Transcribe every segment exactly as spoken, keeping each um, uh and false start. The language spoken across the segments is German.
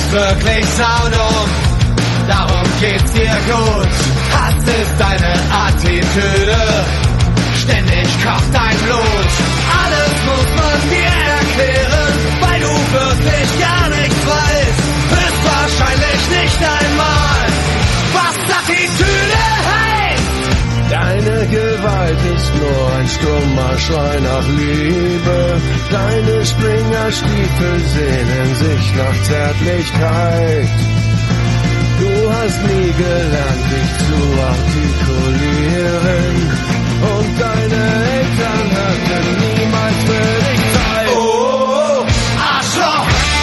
bist wirklich saudumm, darum geht's dir gut. Hass ist deine Attitüde, ständig kocht dein Blut. Alles muss man dir erklären, weil du wirklich gar nichts weißt. Höchstwahrscheinlich nicht einmal, was Attitüde heißt. Deine Gewalt ist nur ein stummer Schrei nach Liebe. Deine Springerstiefel sehnen sich nach Zärtlichkeit. Du hast nie gelernt, dich zu artikulieren. Und deine Eltern hatten niemals für dich Zeit. Oh, Arschloch!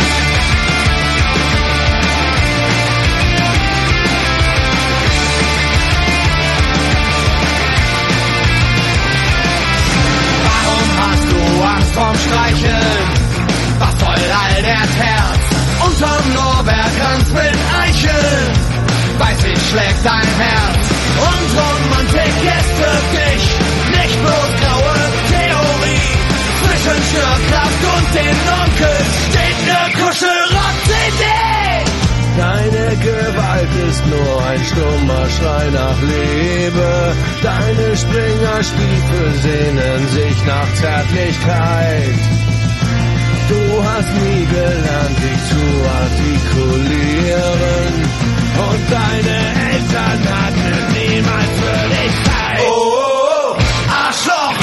Warum hast du Angst vorm Streicheln? Was soll all der Terz? Unterm Lorbeerkranz mit Eicheln, weiß ich, schlägt dein Herz. Und Romantik ist für dich nicht bloß graue Theorie. Zwischen Schürkraft und den Onkel steht ne Kuschelrock-C D. Deine Gewalt ist nur ein stummer Schrei nach Liebe. Deine Springerstiefel sehnen sich nach Zärtlichkeit. Du hast nie gelernt, dich zu artikulieren. Und deine Eltern hatten niemals für dich Zeit. Oh, Arschloch!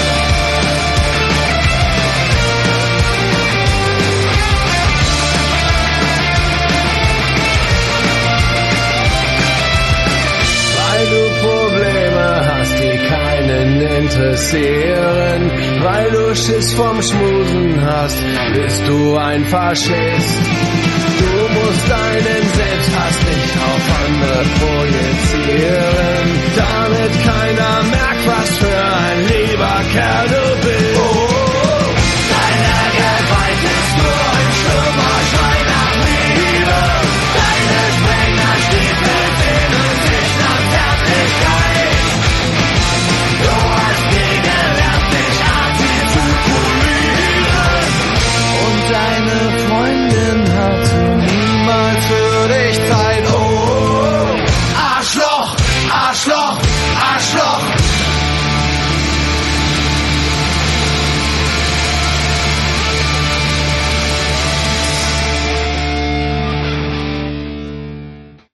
Weil du Probleme hast, die keinen interessieren. Weil du Schiss vom Schmusen hast, bist du ein Faschist. Du musst deinen Selbsthass nicht auf andere projizieren, damit keiner merkt, was für ein lieber Kerl du bist. Oh, deine Gewalt ist nur ein stummer Schrei nach Liebe. Deine Springerstiefel sehnen sich nach Zärtlichkeit. Du hast nie gelernt, dich artikulieren. Und deine Freundin hat niemals für dich Zeit. Oh, Arschloch, Arschloch, Arschloch.